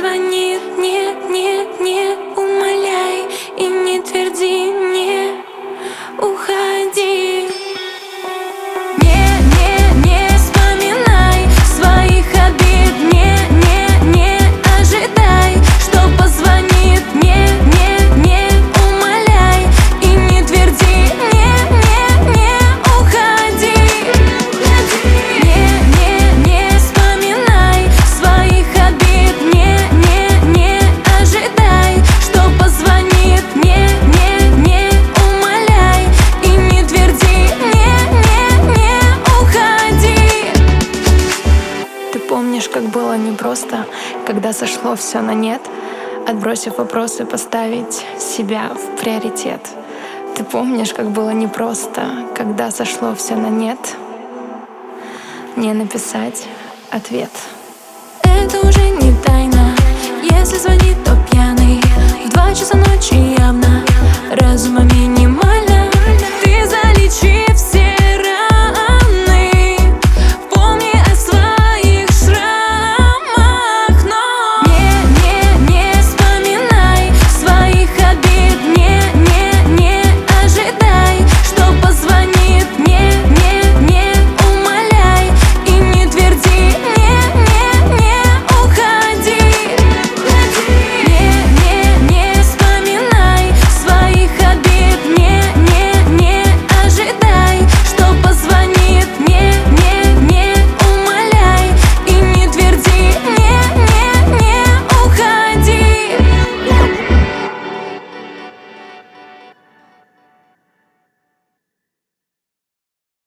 позвонит, не умоляй и не тверди мне, уходи. Не вспоминай своих обид, не ожидай, что позвонит, не умоляй и не тверди мне, уходи. Не вспоминай своих обид, не ожидай, что позвонит, не умоляй и не тверди мне, уходи. Ты помнишь, как было непросто, когда сошло все на нет, отбросив вопросы, поставить себя в приоритет. Ты помнишь, как было непросто, когда сошло все на нет, не написать ответ. Это уже